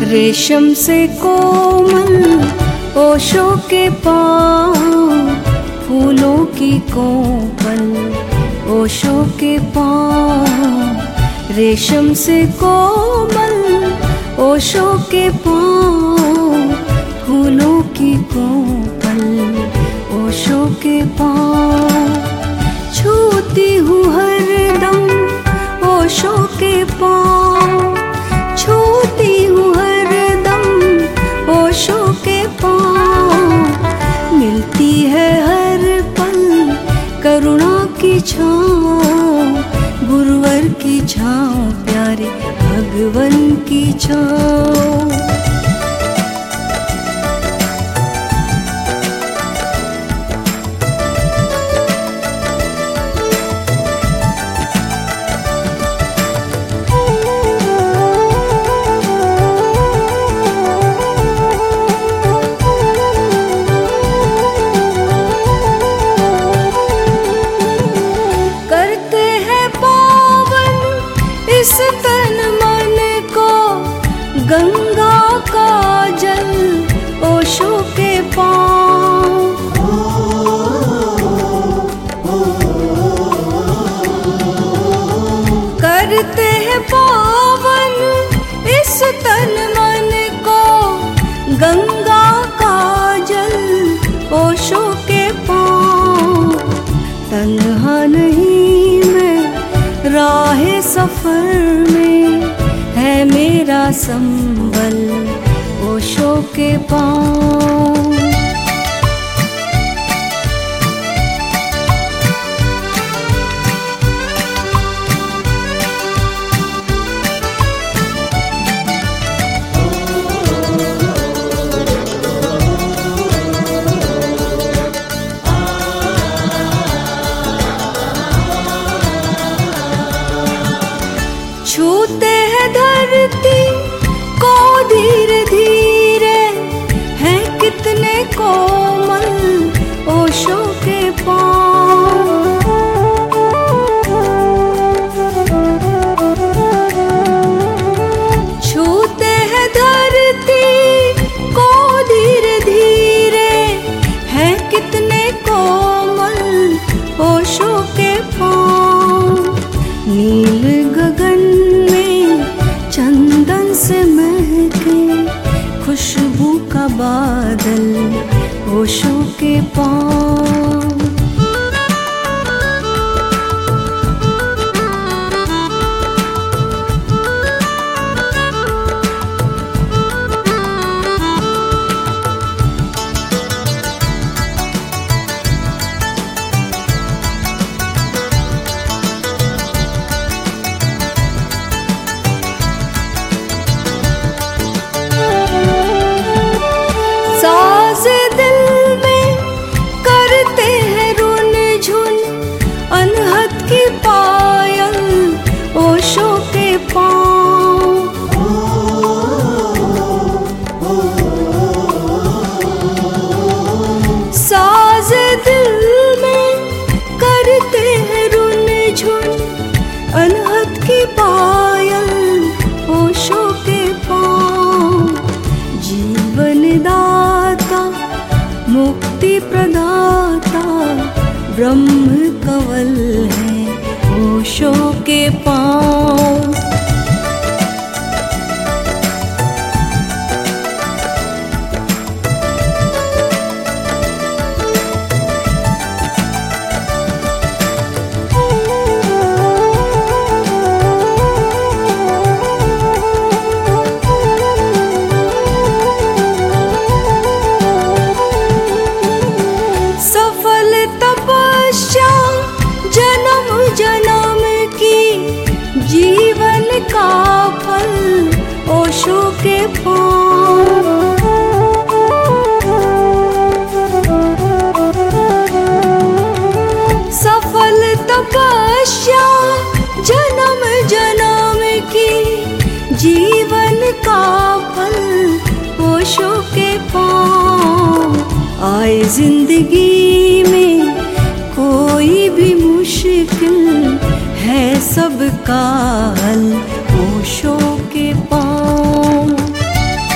रेशम से कोमल ओशो के पाँव, फूलों की कोमल ओशो के पाँव। रेशम से कोमल ओशो के पाँव, फूलों की कोमल ओशो के पाँव। छूती हूँ हरदम ओशो के पाँव, छूती हूँ हरदम ओशो के पाँव। मिलती है हर पल करुणा की छाँव, गुरुवर की छाँव, प्यारे भगवन की छाँव। इस तन मन को गंगा का जल ओशो के पाँव। करते हैं पावन इस तन मन को गंगा का जल ओशो के पाँव। तन्हा नहीं मैं राहे सफर में, है मेरा संबल ओशो के पाँव। छूते हैं धरती को धीरे धीरे, हैं कितने कोमल ओशो के पाँव। छूते हैं धरती को धीरे धीरे, हैं कितने कोमल ओशो के पाँव। नील गगन चंदन से महके खुशबू का बादल ओशो के पाँव। साज़े दिल में करते हैं रुन झुन, अनहद की पायल ओशो के पाँव। साज़े दिल में करते हैं रुन झुन, अनहद की पायल ओशो के पाँव। जीवन दाता मुक्ति प्रदाता ब्रह्म कंवल है ओशो के पाँव। जन्म की जीवन का फल ओशो के पाँव। सफल तपस्या जन्म जन्म की जीवन का फल ओशो के पाँव। आए जिंदगी में कोई भी मुश्किल है सबका हल ओशो के पाँव।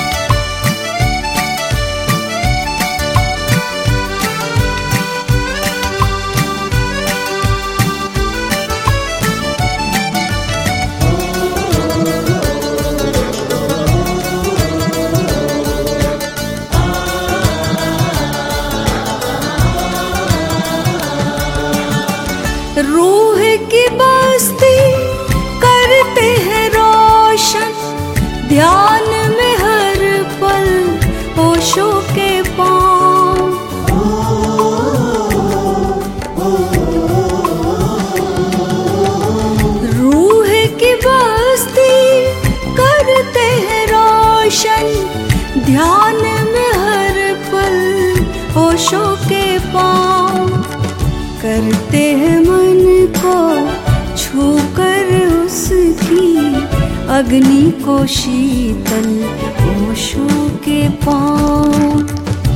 अग्नि को शीतल ओशो के पाँव।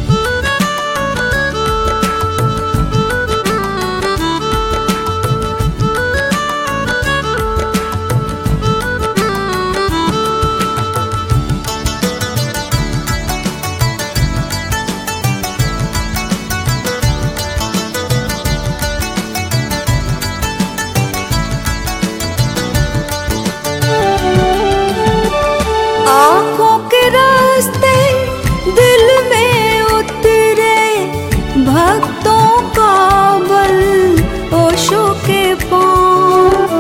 आँखों के रास्ते दिल में उतरे भक्तों का बल ओशो के पाँव।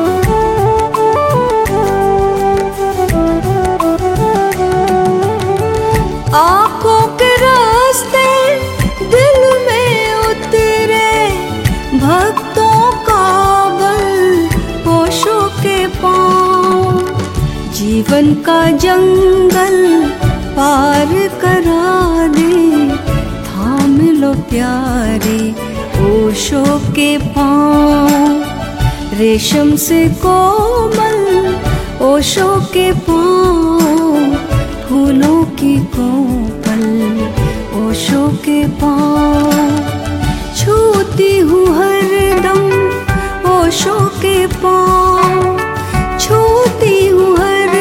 आँखों के रास्ते दिल में उतरे भक्तों का बल ओशो के पाँव। जीवन का जंगल पार करा दे, थाम लो प्यारे ओशो के पाँव। रेशम से कोमल ओशो के पाँव, फूलों की कोमल ओशो के पाँव। छूती हूँ हरदम ओशो के पाँव, छूती हूँ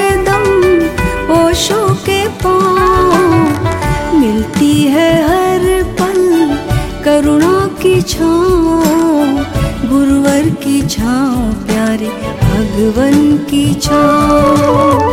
ओशो के पाँव। मिलती है हर पल करुणा की छाँव, गुरुवर की छाँव प्यारे भगवन की छाँव।